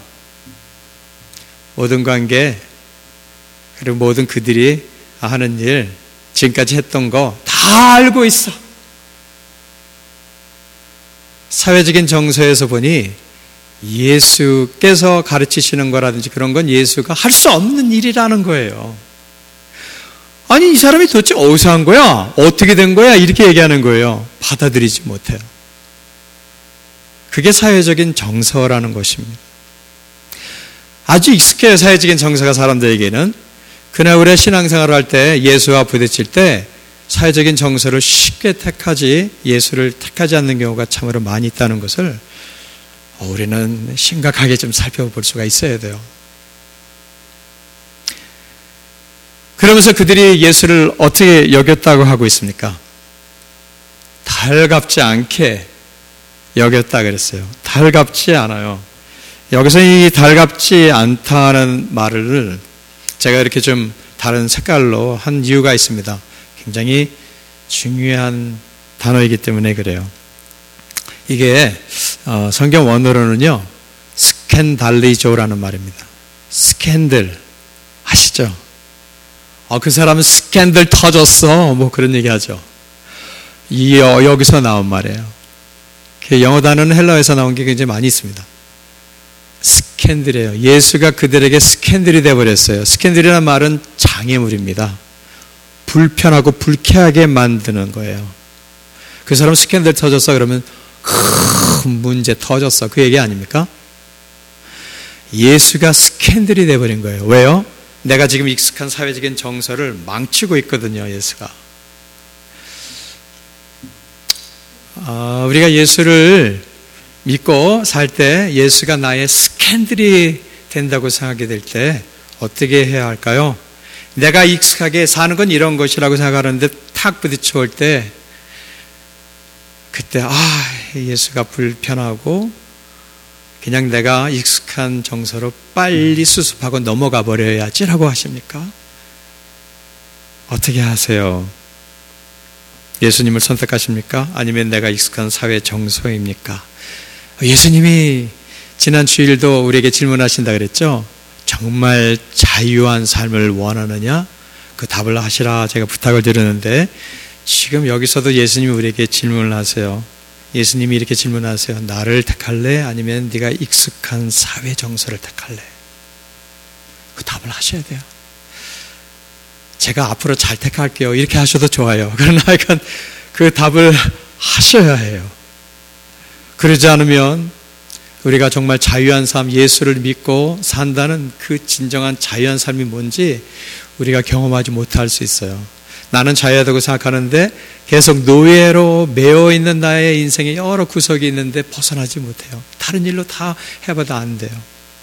모든 관계 그리고 모든 그들이 하는 일, 지금까지 했던 거 다 알고 있어. 사회적인 정서에서 보니 예수께서 가르치시는 거라든지 그런 건 예수가 할 수 없는 일이라는 거예요. 아니, 이 사람이 도대체 어디서 한 거야? 어떻게 된 거야? 이렇게 얘기하는 거예요. 받아들이지 못해요. 그게 사회적인 정서라는 것입니다. 아주 익숙해요, 사회적인 정서가 사람들에게는. 그러나 우리가 신앙생활을 할 때, 예수와 부딪힐 때 사회적인 정서를 쉽게 택하지 예수를 택하지 않는 경우가 참으로 많이 있다는 것을 우리는 심각하게 좀 살펴볼 수가 있어야 돼요. 그러면서 그들이 예수를 어떻게 여겼다고 하고 있습니까? 달갑지 않게 여겼다 그랬어요. 달갑지 않아요. 여기서 이 달갑지 않다는 말을 제가 이렇게 좀 다른 색깔로 한 이유가 있습니다. 굉장히 중요한 단어이기 때문에 그래요. 이게 성경 원어로는요, 스캔달리조라는 말입니다. 스캔들 아시죠? 어, 그 사람은 스캔들 터졌어, 뭐 그런 얘기하죠. 이 여기서 나온 말이에요. 영어 단어는 헬라어에서 나온 게 굉장히 많이 있습니다. 스캔들이에요. 예수가 그들에게 스캔들이 되어버렸어요. 스캔들이라는 말은 장애물입니다. 불편하고 불쾌하게 만드는 거예요. 그 사람 스캔들 터졌어 그러면 큰 문제 터졌어, 그 얘기 아닙니까? 예수가 스캔들이 되어버린 거예요. 왜요? 내가 지금 익숙한 사회적인 정서를 망치고 있거든요, 예수가. 어, 우리가 예수를 믿고 살 때 예수가 나의 스캔들이 된다고 생각이 될 때 어떻게 해야 할까요? 내가 익숙하게 사는 건 이런 것이라고 생각하는데 탁 부딪혀 올 때 그때 아, 예수가 불편하고 그냥 내가 익숙한 정서로 빨리 수습하고 넘어가 버려야지라고 하십니까? 어떻게 하세요? 예수님을 선택하십니까? 아니면 내가 익숙한 사회 정서입니까? 예수님이 지난 주일도 우리에게 질문하신다 그랬죠? 정말 자유한 삶을 원하느냐? 그 답을 하시라 제가 부탁을 드렸는데 지금 여기서도 예수님이 우리에게 질문을 하세요. 예수님이 이렇게 질문하세요. 나를 택할래? 아니면 네가 익숙한 사회 정서를 택할래? 그 답을 하셔야 돼요. 제가 앞으로 잘 택할게요, 이렇게 하셔도 좋아요. 그러나 약간 그 답을 하셔야 해요. 그러지 않으면 우리가 정말 자유한 삶, 예수를 믿고 산다는 그 진정한 자유한 삶이 뭔지 우리가 경험하지 못할 수 있어요. 나는 자유하다고 생각하는데 계속 노예로 매여 있는 나의 인생에 여러 구석이 있는데 벗어나지 못해요. 다른 일로 다 해봐도 안 돼요.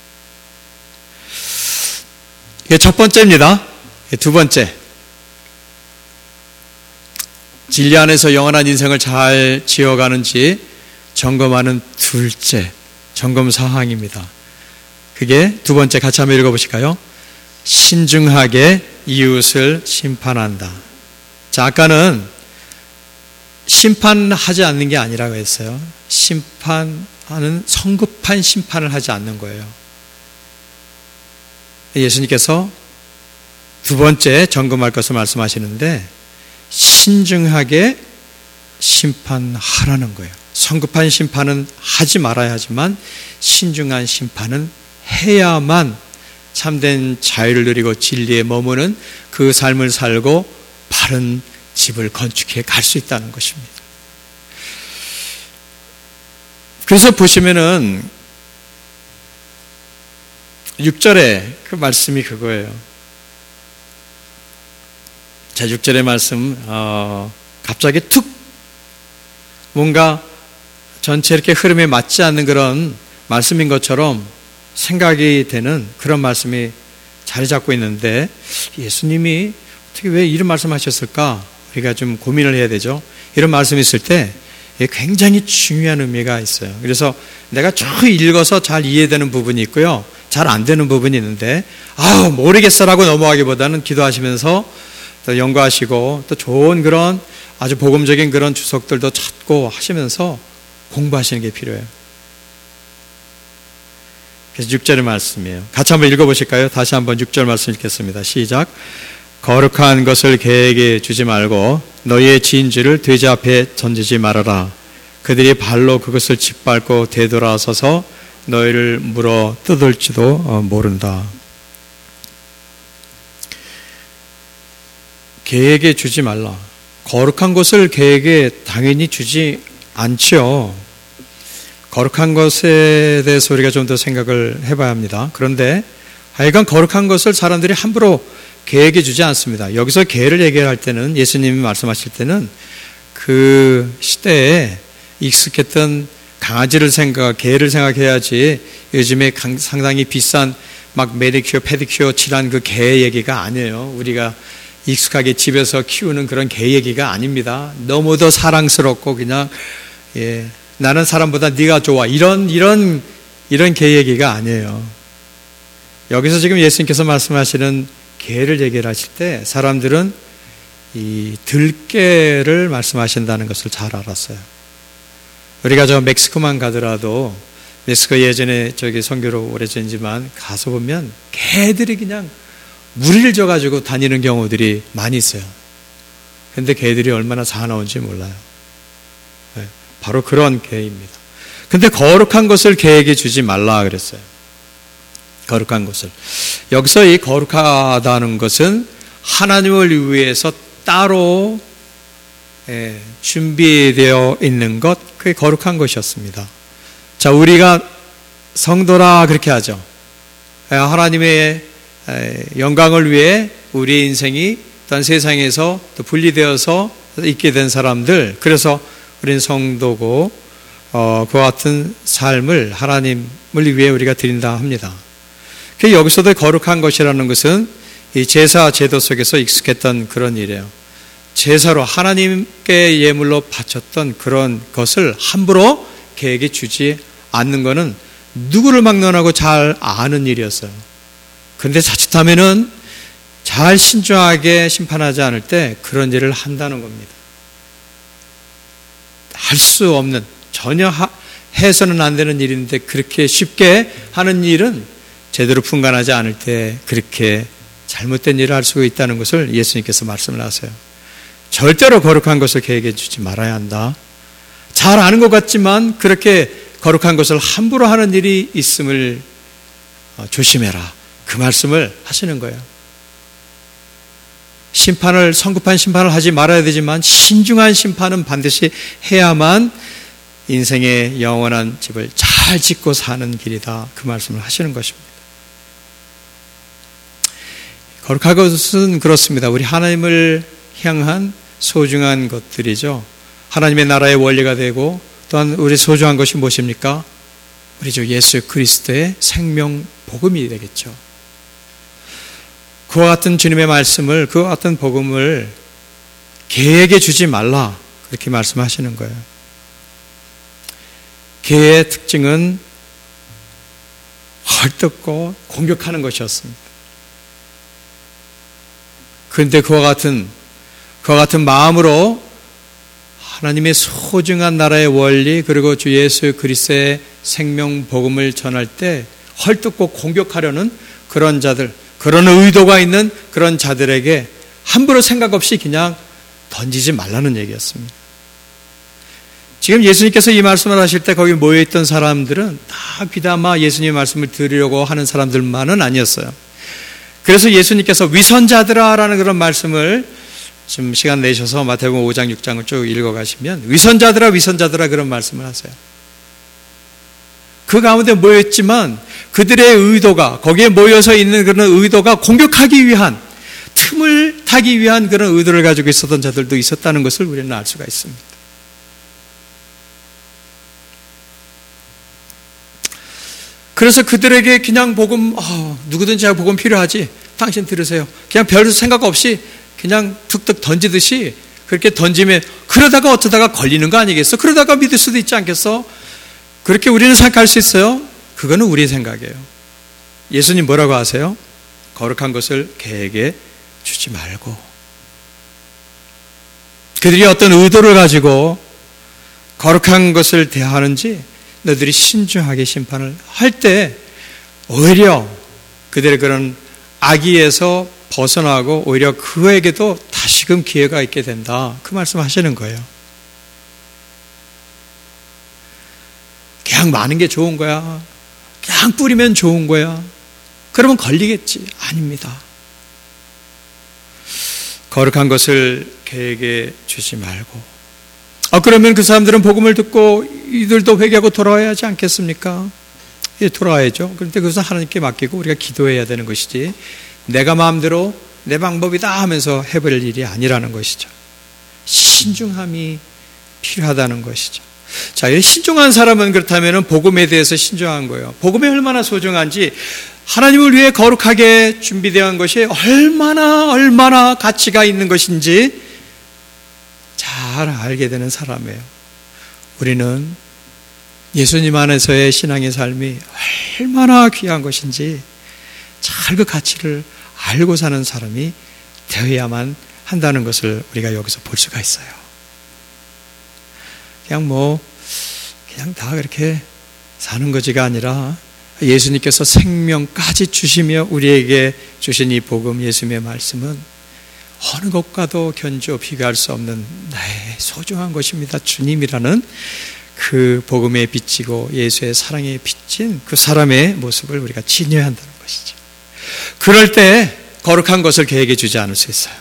이게 첫 번째입니다. 두 번째, 진리 안에서 영원한 인생을 잘 지어가는지 점검하는 둘째 점검 사항입니다. 그게 두 번째, 같이 한번 읽어보실까요? 신중하게 이웃을 심판한다. 자, 아까는 심판하지 않는 게 아니라고 했어요. 심판하는 성급한 심판을 하지 않는 거예요. 예수님께서 두 번째 점검할 것을 말씀하시는데 신중하게 심판하라는 거예요. 성급한 심판은 하지 말아야 하지만 신중한 심판은 해야만 참된 자유를 누리고 진리에 머무는 그 삶을 살고 바른 집을 건축해 갈 수 있다는 것입니다. 그래서 보시면은 육 절에 그 말씀이 그거예요. 자, 육 절의 말씀, 어, 갑자기 툭 뭔가 전체 이렇게 흐름에 맞지 않는 그런 말씀인 것처럼 생각이 되는 그런 말씀이 자리 잡고 있는데 예수님이 어떻게 왜 이런 말씀하셨을까? 우리가 좀 고민을 해야 되죠. 이런 말씀이 있을 때 굉장히 중요한 의미가 있어요. 그래서 내가 쭉 읽어서 잘 이해되는 부분이 있고요, 잘 안 되는 부분이 있는데 아우 모르겠어라고 넘어가기보다는 기도하시면서 또 연구하시고 또 좋은 그런 아주 복음적인 그런 주석들도 찾고 하시면서 공부하시는 게 필요해요. 그래서 육 절의 말씀이에요. 같이 한번 읽어보실까요? 다시 한번 육 절 말씀 읽겠습니다. 시작. 거룩한 것을 개에게 주지 말고 너희의 진주를 돼지 앞에 던지지 말아라. 그들이 발로 그것을 짓밟고 되돌아서서 너희를 물어 뜯을지도 모른다. 개에게 주지 말라. 거룩한 것을 개에게 당연히 주지 않죠. 거룩한 것에 대해서 우리가 좀 더 생각을 해봐야 합니다. 그런데 하여간 거룩한 것을 사람들이 함부로 개에게 주지 않습니다. 여기서 개를 얘기할 때는, 예수님이 말씀하실 때는 그 시대에 익숙했던 강아지를 생각, 개를 생각해야지 요즘에 상당히 비싼 막 매니큐어, 페디큐어 칠한 그 개 얘기가 아니에요. 우리가 익숙하게 집에서 키우는 그런 개 얘기가 아닙니다. 너무도 사랑스럽고 그냥 예, 나는 사람보다 네가 좋아 이런 이런 이런 개 얘기가 아니에요. 여기서 지금 예수님께서 말씀하시는 개를 얘기를 하실 때 사람들은 이 들개를 말씀하신다는 것을 잘 알았어요. 우리가 저 멕시코만 가더라도 멕시코 예전에 저기 선교로 오래전이지만 가서 보면 개들이 그냥 무리를 져가지고 다니는 경우들이 많이 있어요. 그런데 개들이 얼마나 사나운지 몰라요. 네, 바로 그런 개입니다. 근데 거룩한 것을 개에게 주지 말라 그랬어요. 거룩한 것을. 여기서 이 거룩하다는 것은 하나님을 위해서 따로 예, 준비되어 있는 것, 그게 거룩한 것이었습니다. 자, 우리가 성도라 그렇게 하죠. 예, 하나님의 예, 영광을 위해 우리 인생이 또한 세상에서 또 분리되어서 있게 된 사람들, 그래서 우리는 성도고 어, 그와 같은 삶을 하나님을 위해 우리가 드린다 합니다. 그 여기서도 거룩한 것이라는 것은 이 제사 제도 속에서 익숙했던 그런 일이에요. 제사로 하나님께 예물로 바쳤던 그런 것을 함부로 개에게 주지 않는 것은 누구를 막론하고 잘 아는 일이었어요. 그런데 자칫하면은 잘 신중하게 심판하지 않을 때 그런 일을 한다는 겁니다. 할 수 없는, 전혀 하, 해서는 안 되는 일인데 그렇게 쉽게 하는 일은 제대로 분간하지 않을 때 그렇게 잘못된 일을 할 수 있다는 것을 예수님께서 말씀을 하세요. 절대로 거룩한 것을 개에게 주지 말아야 한다. 잘 아는 것 같지만 그렇게 거룩한 것을 함부로 하는 일이 있음을 조심해라. 그 말씀을 하시는 거예요. 심판을, 성급한 심판을 하지 말아야 되지만 신중한 심판은 반드시 해야만 인생의 영원한 집을 잘 짓고 사는 길이다. 그 말씀을 하시는 것입니다. 거룩한 것은 그렇습니다. 우리 하나님을 향한 소중한 것들이죠. 하나님의 나라의 원리가 되고 또한 우리 소중한 것이 무엇입니까? 우리 주 예수 그리스도의 생명 복음이 되겠죠. 그와 같은 주님의 말씀을, 그와 같은 복음을 개에게 주지 말라 그렇게 말씀하시는 거예요. 개의 특징은 헐뜯고 공격하는 것이었습니다. 그런데 그와 같은 그와 같은 마음으로 하나님의 소중한 나라의 원리 그리고 주 예수 그리스도의 생명 복음을 전할 때 헐뜯고 공격하려는 그런 자들, 그런 의도가 있는 그런 자들에게 함부로 생각 없이 그냥 던지지 말라는 얘기였습니다. 지금 예수님께서 이 말씀을 하실 때 거기 모여있던 사람들은 다 귀담아 예수님의 말씀을 들으려고 하는 사람들만은 아니었어요. 그래서 예수님께서 위선자들아 라는 그런 말씀을 지금 시간 내셔서 마태복음 오 장 육 장을 쭉 읽어가시면 위선자들아 위선자들아 그런 말씀을 하세요. 그 가운데 모였지만 그들의 의도가, 거기에 모여서 있는 그런 의도가 공격하기 위한, 틈을 타기 위한 그런 의도를 가지고 있었던 자들도 있었다는 것을 우리는 알 수가 있습니다. 그래서 그들에게 그냥 복음, 어, 누구든지 복음 필요하지, 당신 들으세요, 그냥 별 생각 없이 그냥 툭툭 던지듯이 그렇게 던지면 그러다가 어쩌다가 걸리는 거 아니겠어? 그러다가 믿을 수도 있지 않겠어? 그렇게 우리는 생각할 수 있어요. 그거는 우리의 생각이에요. 예수님 뭐라고 하세요? 거룩한 것을 개에게 주지 말고 그들이 어떤 의도를 가지고 거룩한 것을 대하는지 너희들이 신중하게 심판을 할 때 오히려 그들의 그런 악의에서 벗어나고 오히려 그에게도 다시금 기회가 있게 된다. 그 말씀하시는 거예요. 그냥 많은 게 좋은 거야. 그냥 뿌리면 좋은 거야. 그러면 걸리겠지. 아닙니다. 거룩한 것을 그에게 주지 말고. 아, 그러면 그 사람들은 복음을 듣고 이들도 회개하고 돌아와야 하지 않겠습니까? 예, 돌아와야죠. 그런데 그것은 하나님께 맡기고 우리가 기도해야 되는 것이지 내가 마음대로 내 방법이다 하면서 해버릴 일이 아니라는 것이죠. 신중함이 필요하다는 것이죠. 자, 이 신중한 사람은 그렇다면 복음에 대해서 신중한 거예요. 복음이 얼마나 소중한지, 하나님을 위해 거룩하게 준비되어 것이 얼마나 얼마나 가치가 있는 것인지 잘 알게 되는 사람이에요. 우리는 예수님 안에서의 신앙의 삶이 얼마나 귀한 것인지 잘 그 가치를 알고 사는 사람이 되어야만 한다는 것을 우리가 여기서 볼 수가 있어요. 그냥 뭐 그냥 다 그렇게 사는 거지가 아니라 예수님께서 생명까지 주시며 우리에게 주신 이 복음, 예수님의 말씀은 어느 것과도 견주어 비교할 수 없는 나의 소중한 것입니다. 주님이라는 그 복음에 비치고 예수의 사랑에 비친 그 사람의 모습을 우리가 지녀야 한다는 것이죠. 그럴 때 거룩한 것을 그에게 주지 않을 수 있어요.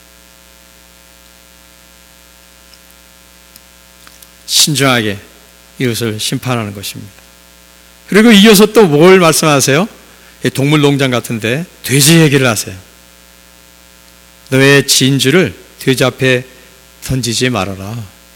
신중하게 이웃을 심판하는 것입니다. 그리고 이어서 또 뭘 말씀하세요? 동물 농장 같은데 돼지 얘기를 하세요. 너의 진주를 돼지 앞에 던지지 말아라.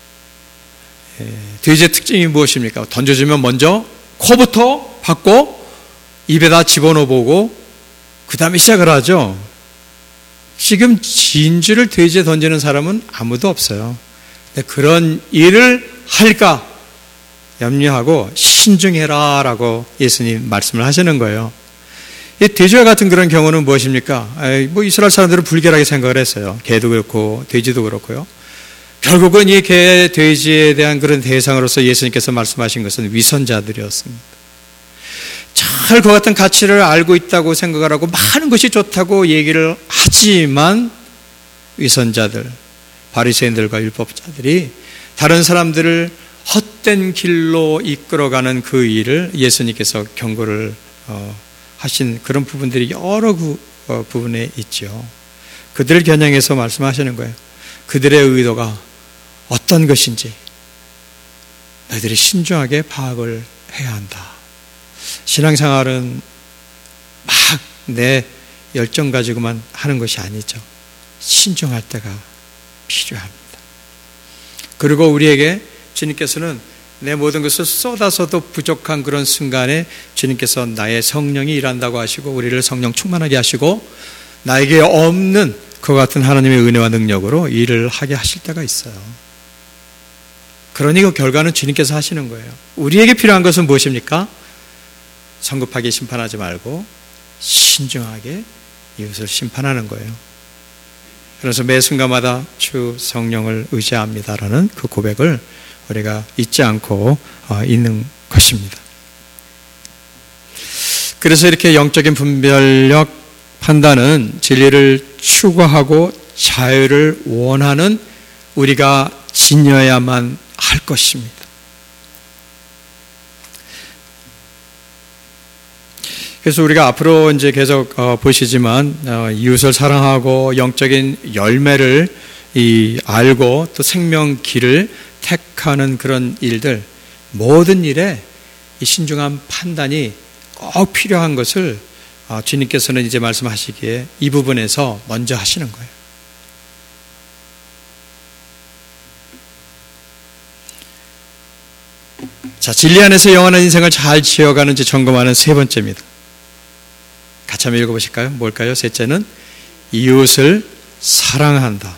돼지의 특징이 무엇입니까? 던져주면 먼저 코부터 받고 입에다 집어넣어보고 그 다음에 시작을 하죠. 지금 진주를 돼지에 던지는 사람은 아무도 없어요. 그런 일을 할까 염려하고 신중해라 라고 예수님 말씀을 하시는 거예요. 이 돼지와 같은 그런 경우는 무엇입니까? 에이, 뭐 이스라엘 사람들은 불결하게 생각을 했어요. 개도 그렇고 돼지도 그렇고요. 결국은 이 개, 돼지에 대한 그런 대상으로서 예수님께서 말씀하신 것은 위선자들이었습니다. 잘 그 같은 가치를 알고 있다고 생각을 하고 많은 것이 좋다고 얘기를 하지만 위선자들, 바리새인들과 율법자들이 다른 사람들을 헛된 길로 이끌어가는 그 일을 예수님께서 경고를 어, 하신 그런 부분들이 여러 구, 어, 부분에 있죠. 그들을 겨냥해서 말씀하시는 거예요. 그들의 의도가 어떤 것인지 너희들이 신중하게 파악을 해야 한다. 신앙생활은 막 내 열정 가지고만 하는 것이 아니죠. 신중할 때가 필요합니다. 그리고 우리에게 주님께서는 내 모든 것을 쏟아서도 부족한 그런 순간에 주님께서 나의 성령이 일한다고 하시고 우리를 성령 충만하게 하시고 나에게 없는 그와 같은 하나님의 은혜와 능력으로 일을 하게 하실 때가 있어요. 그러니 그 결과는 주님께서 하시는 거예요. 우리에게 필요한 것은 무엇입니까? 성급하게 심판하지 말고 신중하게 이웃을 심판하는 거예요. 그래서 매 순간마다 주 성령을 의지합니다라는 그 고백을 우리가 잊지 않고 있는 것입니다. 그래서 이렇게 영적인 분별력 판단은 진리를 추구하고 자유를 원하는 우리가 지녀야만 할 것입니다. 그래서 우리가 앞으로 이제 계속 어, 보시지만 어, 이웃을 사랑하고 영적인 열매를 이 알고 또 생명 길을 택하는 그런 일들, 모든 일에 이 신중한 판단이 꼭 필요한 것을 어, 주님께서는 이제 말씀하시기에 이 부분에서 먼저 하시는 거예요. 자, 진리 안에서 영원한 인생을 잘 지어가는지 점검하는 세 번째입니다. 같이 한번 읽어보실까요? 뭘까요? 셋째는 이웃을 사랑한다.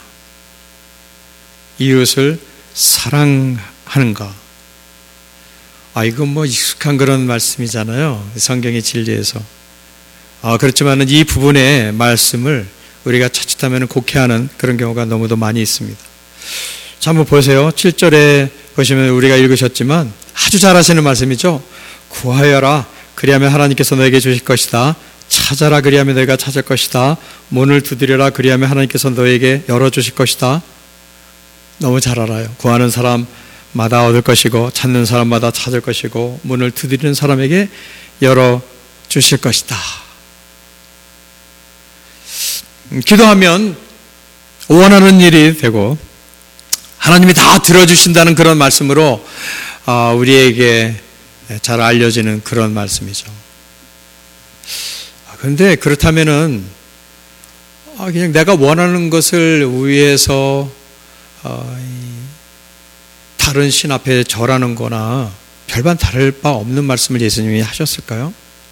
이웃을 사랑하는가. 아, 이건 뭐 익숙한 그런 말씀이잖아요. 성경의 진리에서. 아, 그렇지만 이 부분의 말씀을 우리가 자칫하면 곡해하는 그런 경우가 너무도 많이 있습니다. 자, 한번 보세요. 칠 절에 보시면 우리가 읽으셨지만 아주 잘 하시는 말씀이죠. 구하여라. 그리하면 하나님께서 너에게 주실 것이다. 찾아라. 그리하면 너희가 찾을 것이다. 문을 두드려라. 그리하면 하나님께서 너에게 열어주실 것이다. 너무 잘 알아요. 구하는 사람마다 얻을 것이고 찾는 사람마다 찾을 것이고 문을 두드리는 사람에게 열어주실 것이다. 기도하면 원하는 일이 되고 하나님이 다 들어주신다는 그런 말씀으로 우리에게 잘 알려지는 그런 말씀이죠. 그런데 그렇다면은 그냥 내가 원하는 것을 위해서 다른 신 앞에 절하는 거나 별반 다를 바 없는 말씀을 예수님이 하셨을까요?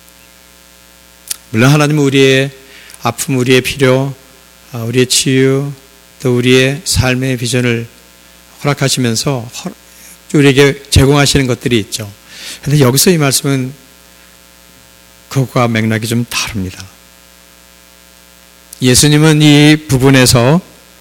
물론 하나님은 우리의 아픔, 우리의 필요, 우리의 치유, 또 우리의 삶의 비전을 허락하시면서 우리에게 제공하시는 것들이 있죠. 그런데 여기서 이 말씀은 그것과 맥락이 좀 다릅니다. 예수님은 이 부분에서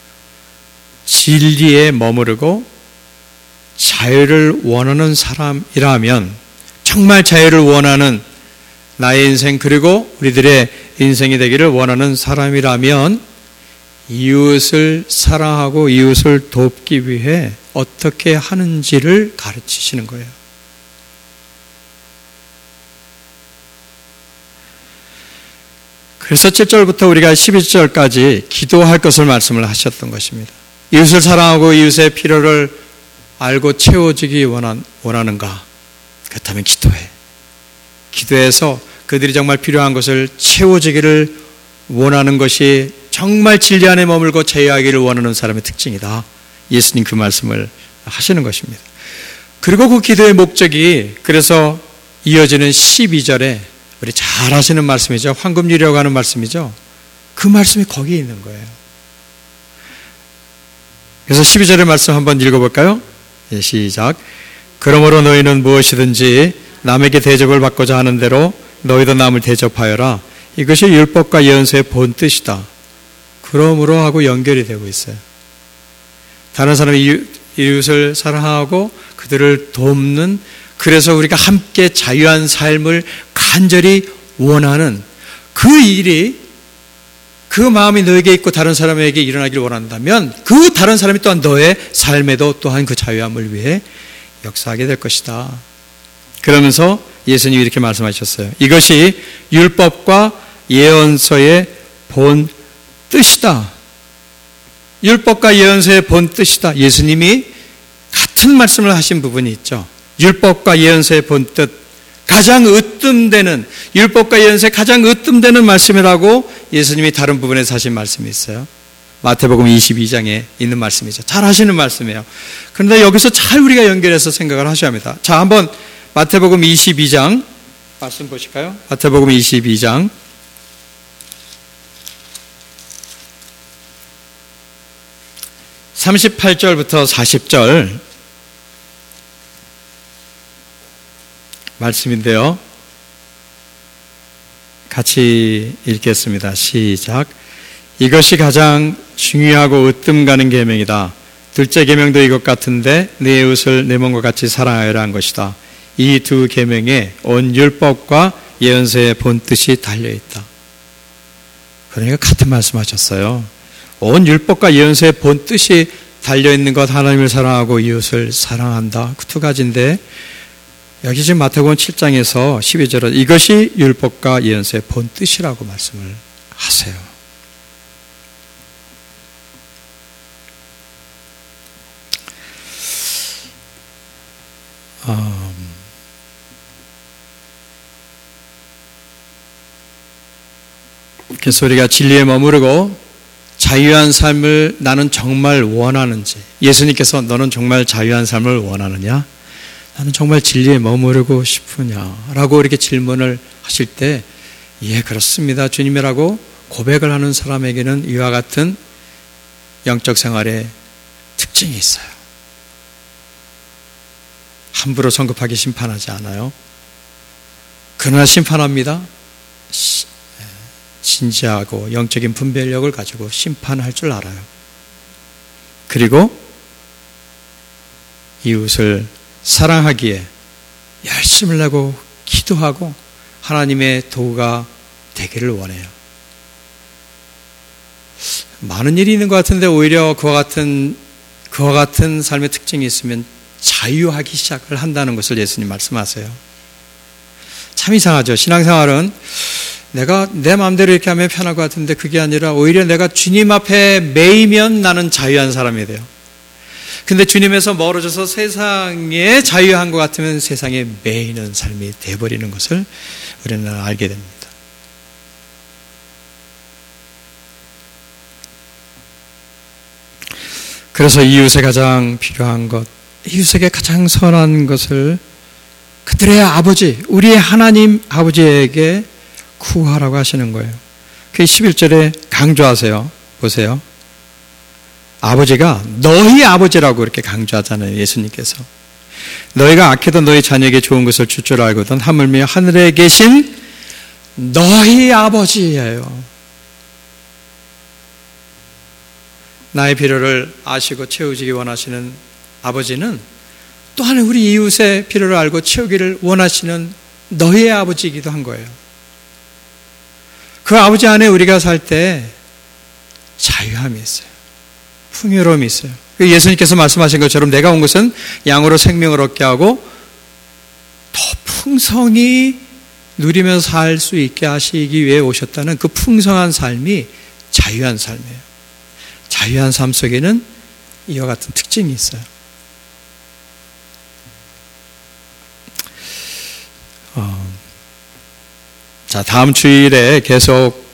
진리에 머무르고 자유를 원하는 사람이라면, 정말 자유를 원하는 나의 인생 그리고 우리들의 인생이 되기를 원하는 사람이라면 이웃을 사랑하고 이웃을 돕기 위해 어떻게 하는지를 가르치시는 거예요. 그래서 칠 절부터 우리가 십일 절까지 기도할 것을 말씀을 하셨던 것입니다. 이웃을 사랑하고 이웃의 필요를 알고 채워지기 원한, 원하는가? 그렇다면 기도해. 기도해서 그들이 정말 필요한 것을 채워지기를 원하는 것이 정말 진리 안에 머물고 자유하기를 원하는 사람의 특징이다. 예수님 그 말씀을 하시는 것입니다. 그리고 그 기도의 목적이 그래서 이어지는 십이 절에 우리 잘 하시는 말씀이죠. 황금률이라고 하는 말씀이죠. 그 말씀이 거기에 있는 거예요. 그래서 십이 절의 말씀 한번 읽어볼까요? 예, 시작. 그러므로 너희는 무엇이든지 남에게 대접을 받고자 하는 대로 너희도 남을 대접하여라. 이것이 율법과 예언서의 본 뜻이다. 그러므로 하고 연결이 되고 있어요. 다른 사람의 이웃을 사랑하고 그들을 돕는, 그래서 우리가 함께 자유한 삶을 간절히 원하는 그 일이, 그 마음이 너에게 있고 다른 사람에게 일어나기를 원한다면 그 다른 사람이 또한 너의 삶에도 또한 그 자유함을 위해 역사하게 될 것이다. 그러면서 예수님이 이렇게 말씀하셨어요. 이것이 율법과 예언서의 본 뜻이다. 율법과 예언서의 본 뜻이다. 예수님이 같은 말씀을 하신 부분이 있죠. 율법과 예언서의 본 뜻, 가장 으뜸되는, 율법과 예언서의 가장 으뜸되는 말씀이라고 예수님이 다른 부분에서 하신 말씀이 있어요. 마태복음 이십이 장에 있는 말씀이죠. 잘 하시는 말씀이에요. 그런데 여기서 잘 우리가 연결해서 생각을 하셔야 합니다. 자, 한번 마태복음 이십이 장 말씀 보실까요? 마태복음 이십이 장 삼십팔 절부터 사십 절 말씀인데요. 같이 읽겠습니다. 시작. 이것이 가장 중요하고 으뜸 가는 계명이다. 둘째 계명도 이것 같은데 네 이웃을 내 몸과 같이 사랑하여라 한 것이다. 이 두 계명에 온 율법과 예언서의 본 뜻이 달려있다. 그러니까 같은 말씀하셨어요. 온 율법과 예언서의 본 뜻이 달려있는 것, 하나님을 사랑하고 이웃을 사랑한다. 그 두 가지인데 여기 지금 마태복음 칠 장에서 십이 절에 이것이 율법과 예언서의 본 뜻이라고 말씀을 하세요. 음, 그래서 우리가 진리에 머무르고 자유한 삶을 나는 정말 원하는지, 예수님께서 너는 정말 자유한 삶을 원하느냐? 나는 정말 진리에 머무르고 싶으냐라고 이렇게 질문을 하실 때, 예, 그렇습니다, 주님이라고 고백을 하는 사람에게는 이와 같은 영적 생활의 특징이 있어요. 함부로 성급하게 심판하지 않아요. 그러나 심판합니다. 진지하고 영적인 분별력을 가지고 심판할 줄 알아요. 그리고 이웃을 사랑하기에 열심을 내고 기도하고 하나님의 도구가 되기를 원해요. 많은 일이 있는 것 같은데 오히려 그와 같은 그와 같은 삶의 특징이 있으면 자유하기 시작을 한다는 것을 예수님 말씀하세요. 참 이상하죠. 신앙생활은 내가 내 마음대로 이렇게 하면 편할 것 같은데 그게 아니라 오히려 내가 주님 앞에 매이면 나는 자유한 사람이 돼요. 근데 주님에서 멀어져서 세상에 자유한 것 같으면 세상에 매이는 삶이 돼버리는 것을 우리는 알게 됩니다. 그래서 이웃에 가장 필요한 것, 이웃에게 가장 선한 것을 그들의 아버지, 우리의 하나님 아버지에게 구하라고 하시는 거예요. 그 십일 절에 강조하세요. 보세요. 아버지가 너희 아버지라고 이렇게 강조하잖아요. 예수님께서. 너희가 악해도 너희 자녀에게 좋은 것을 줄 줄 알거든 하물며 하늘에 계신 너희 아버지예요. 나의 필요를 아시고 채우시기 원하시는 아버지는 또한 우리 이웃의 필요를 알고 채우기를 원하시는 너희의 아버지이기도 한 거예요. 그 아버지 안에 우리가 살 때 자유함이 있어요. 풍요로움이 있어요. 예수님께서 말씀하신 것처럼 내가 온 것은 양으로 생명을 얻게 하고 더 풍성히 누리면서 살 수 있게 하시기 위해 오셨다는 그 풍성한 삶이 자유한 삶이에요. 자유한 삶 속에는 이와 같은 특징이 있어요. 어, 자, 다음 주일에 계속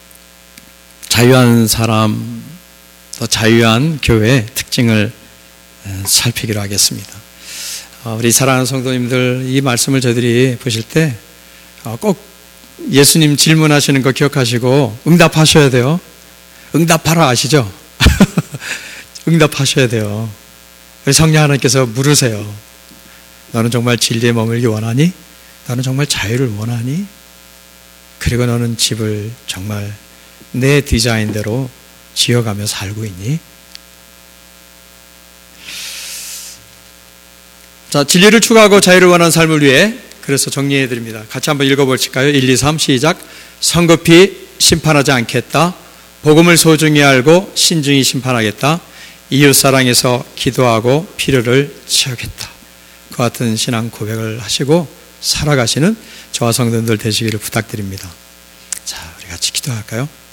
자유한 사람, 또 자유한 교회의 특징을 살피기로 하겠습니다. 어, 우리 사랑하는 성도님들, 이 말씀을 저희들이 보실 때 꼭 예수님 질문하시는 거 기억하시고 응답하셔야 돼요. 응답하라 아시죠? 응답하셔야 돼요. 우리 성령 하나님께서 물으세요. 너는 정말 진리에 머물기 원하니? 너는 정말 자유를 원하니? 그리고 너는 집을 정말 내 디자인대로 지어가며 살고 있니? 자, 진리를 추구하고 자유를 원하는 삶을 위해 그래서 정리해 드립니다. 같이 한번 읽어보실까요? 일, 이, 삼 시작. 성급히 심판하지 않겠다. 복음을 소중히 알고 신중히 심판하겠다. 이웃사랑에서 기도하고 필요를 채우겠다. 그 같은 신앙 고백을 하시고 살아가시는 저와 성도들 되시기를 부탁드립니다. 자, 우리 같이 기도할까요?